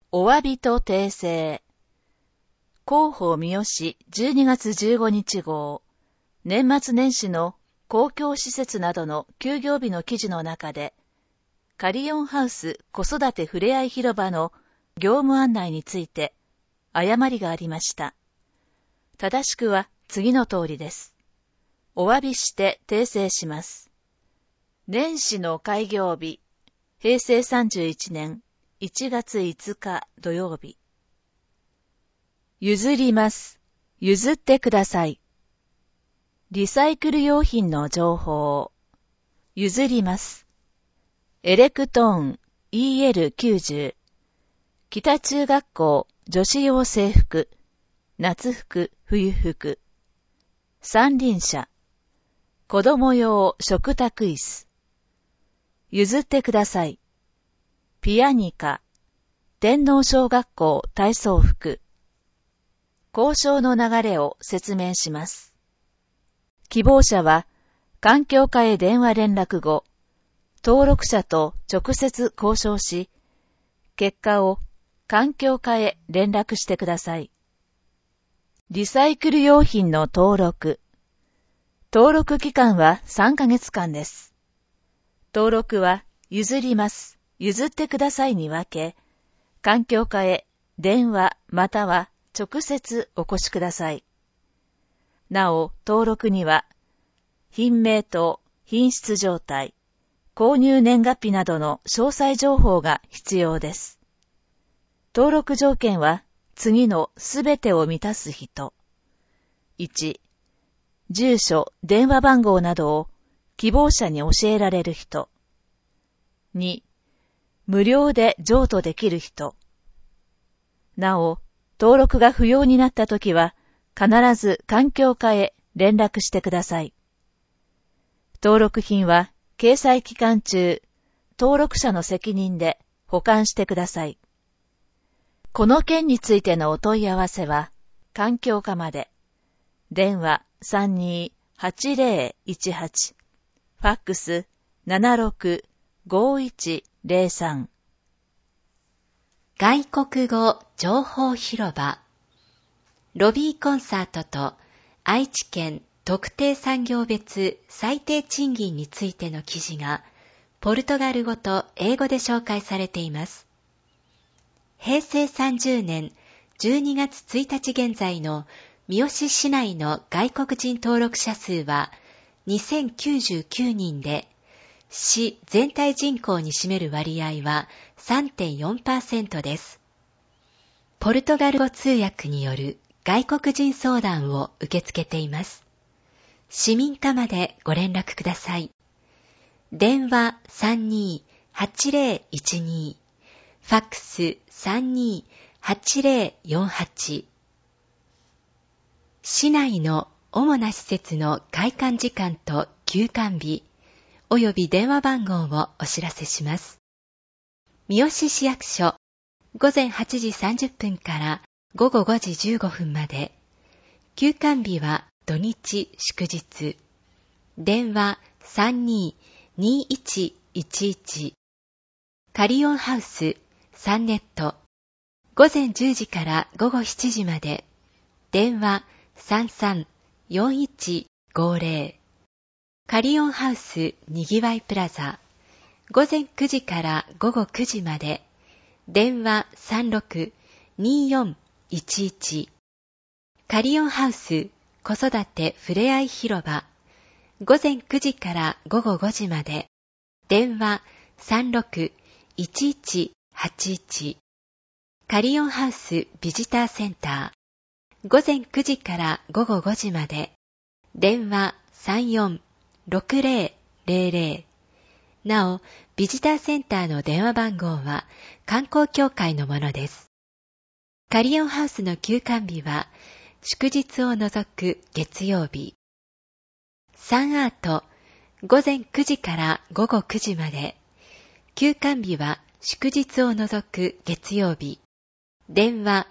お詫びと訂正。広報三好12月15日号、年末年始の公共施設などの休業日の記事の中で、カリオンハウス子育てふれあい広場の業務案内について誤りがありました。正しくは次の通りです。お詫びして訂正します。年始の開業日、平成31年1月5日土曜日。譲ります。譲ってください。リサイクル用品の情報。譲ります。エレクトーン EL90。北中学校女子用制服。夏服、冬服。三輪車。子供用食卓椅子。譲ってください。ピアニカ。天皇小学校体操服。交渉の流れを説明します。希望者は、環境課へ電話連絡後、登録者と直接交渉し、結果を環境課へ連絡してください。リサイクル用品の登録。登録期間は3ヶ月間です。登録は譲ります、譲ってくださいに分け、環境課へ電話または直接お越しください。なお、登録には、品名と品質状態、購入年月日などの詳細情報が必要です。登録条件は次のすべてを満たす人。1、住所、電話番号などを希望者に教えられる人。2、無料で譲渡できる人。なお、登録が不要になったときは、必ず環境課へ連絡してください。登録品は、掲載期間中、登録者の責任で保管してください。この件についてのお問い合わせは、環境課まで。電話32-8018、ファックス76-5103。 外国語情報広場。ロビーコンサートと愛知県特定産業別最低賃金についての記事がポルトガル語と英語で紹介されています。平成30年12月1日現在の三好市内の外国人登録者数は2099人で、市全体人口に占める割合は 3.4% です。ポルトガル語通訳による外国人相談を受け付けています。市民課までご連絡ください。電話32-8012、ファックス32-8048。市内の主な施設の開館時間と休館日、および電話番号をお知らせします。三好市役所、午前8時30分から午後5時15分まで。休館日は土日祝日。電話32-2111。カリオンハウス3ネット。午前10時から午後7時まで。電話33-4150。カリオンハウスにぎわいプラザ。午前9時から午後9時まで。電話36-2411。カリオンハウス子育てふれあい広場。午前9時から午後5時まで。電話36-1181。カリオンハウスビジターセンター。午前9時から午後5時まで。電話34-6000。なお、ビジターセンターの電話番号は観光協会のものです。カリオンハウスの休館日は祝日を除く月曜日。サンアート、午前9時から午後9時まで。休館日は祝日を除く月曜日。電話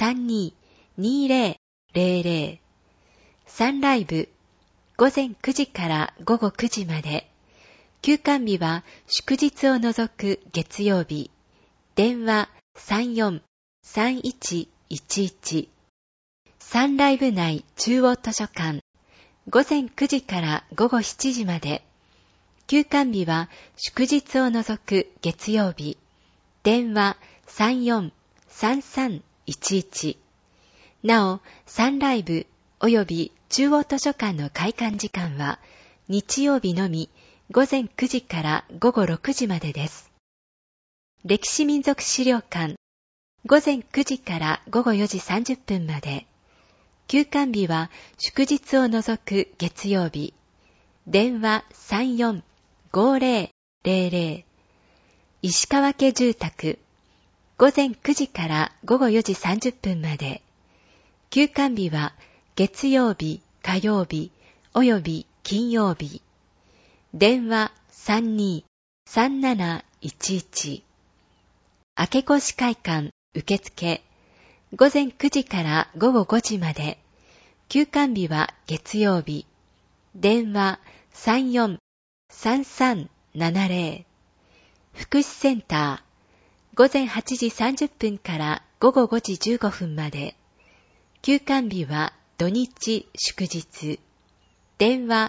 32-2000。サンライブ、午前9時から午後9時まで。休館日は祝日を除く月曜日。電話 34-3111。サンライブ内中央図書館、午前9時から午後7時まで。休館日は祝日を除く月曜日。電話34-3311。なお、サンライブ及び中央図書館の開館時間は日曜日のみ午前9時から午後6時までです。歴史民族資料館、午前9時から午後4時30分まで。休館日は祝日を除く月曜日。電話34-5000。石川家住宅、午前9時から午後4時30分まで。休館日は月曜日、火曜日、及び金曜日。電話32-3711。明越会館受付、午前9時から午後5時まで。休館日は月曜日。電話34-3370。福祉センター、午前8時30分から午後5時15分まで。休館日は土日祝日。電話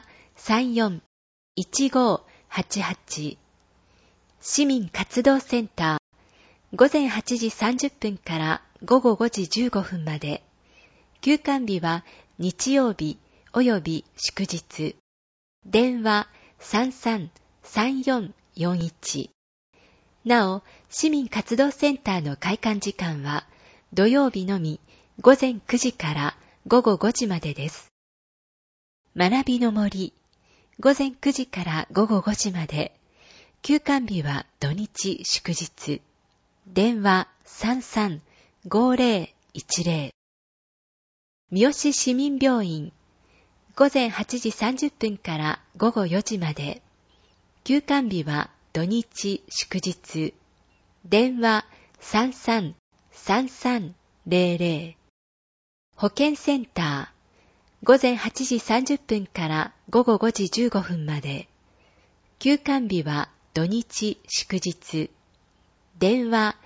34-1588。市民活動センター、午前8時30分から午後5時15分まで。休館日は日曜日及び祝日。電話33-3441。なお、市民活動センターの開館時間は土曜日のみ午前9時から午後5時までです。学びの森、午前9時から午後5時まで。休館日は土日祝日。電話33-5010。三好市民病院、午前8時30分から午後4時まで。休館日は土日祝日。電話33-3300。保健センター、午前8時30分から午後5時15分まで。休館日は土日祝日。電話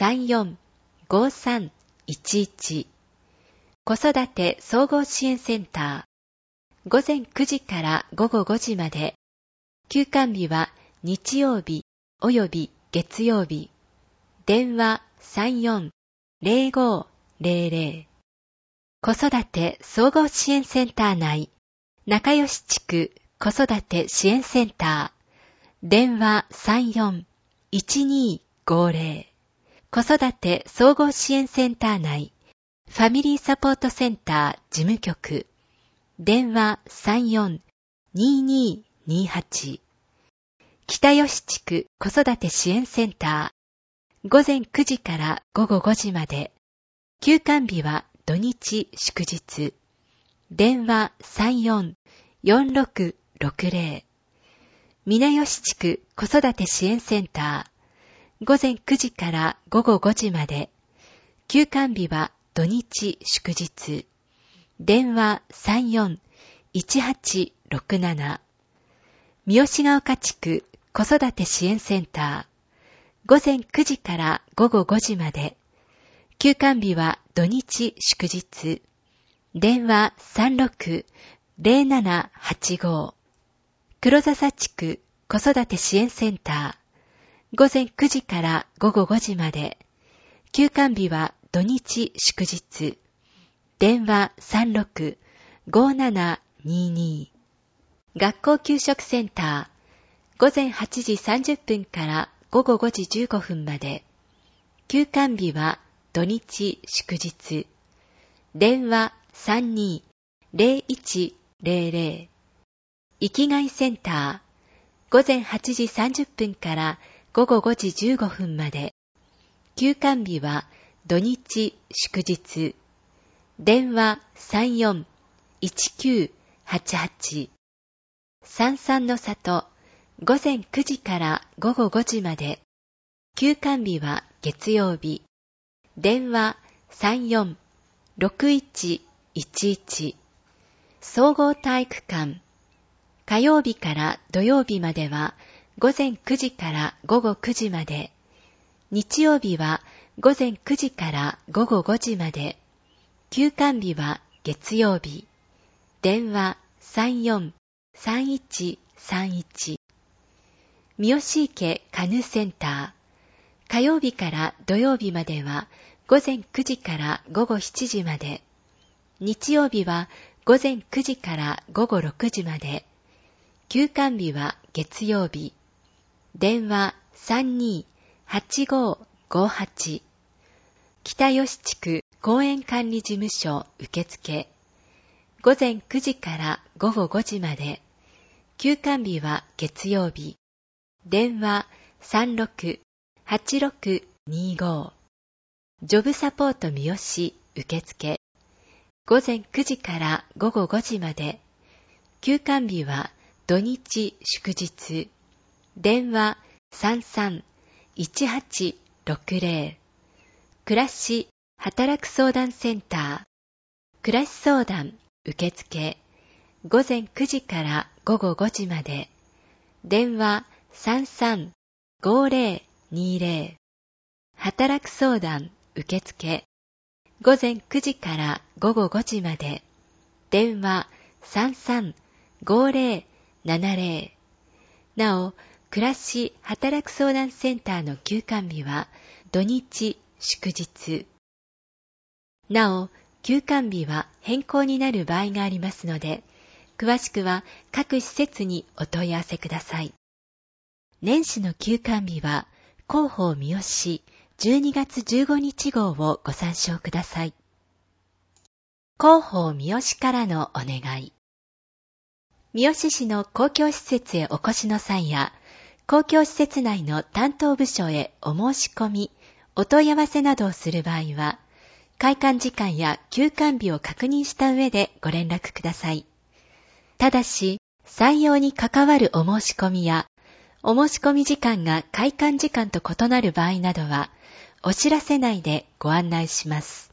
34-5311。子育て総合支援センター、午前9時から午後5時まで。休館日は日曜日及び月曜日。電話34-0500。子育て総合支援センター内、仲良し地区子育て支援センター。電話34-1250。子育て総合支援センター内、ファミリーサポートセンター事務局。電話34-2228。北吉地区子育て支援センター。午前9時から午後5時まで。休館日は土日祝日。電話34-4660。皆吉地区子育て支援センター。午前9時から午後5時まで。休館日は土日祝日。電話34-1867。三好ヶ丘地区子育て支援センター。午前9時から午後5時まで。休館日は土日祝日。電話36-0785。黒笹地区子育て支援センター。午前9時から午後5時まで。休館日は土日祝日。電話36-5722。学校給食センター。午前8時30分から午後5時15分まで。休館日は土日祝日。電話32-0100。生きがいセンター。午前8時30分から午後5時15分まで。休館日は土日祝日。電話34-1988。三々の里。午前9時から午後5時まで。休館日は月曜日。電話34-6111。総合体育館。火曜日から土曜日までは午前9時から午後9時まで。日曜日は午前9時から午後5時まで。休館日は月曜日。電話34-3131。三好池カヌーセンター。火曜日から土曜日までは午前9時から午後7時まで。日曜日は午前9時から午後6時まで。休館日は月曜日。電話32-8558。北吉地区公園管理事務所受付。午前9時から午後5時まで。休館日は月曜日。電話36-8625。ジョブサポート三好受付。午前9時から午後5時まで。休館日は土日祝日。電話33-1860。暮らし働く相談センター。暮らし相談受付。午前9時から午後5時まで。電話33-5020。働く相談受付。午前9時から午後5時まで。電話33-5070。なお、暮らし働く相談センターの休館日は土日祝日。なお、休館日は変更になる場合がありますので、詳しくは各施設にお問い合わせください。年始の休館日は広報三好12月15日号をご参照ください。広報三好からのお願い。三好市の公共施設へお越しの際や、公共施設内の担当部署へお申し込み、お問い合わせなどをする場合は、開館時間や休館日を確認した上でご連絡ください。ただし、採用に関わるお申し込みや、お申し込み時間が開館時間と異なる場合などは、お知らせ内でご案内します。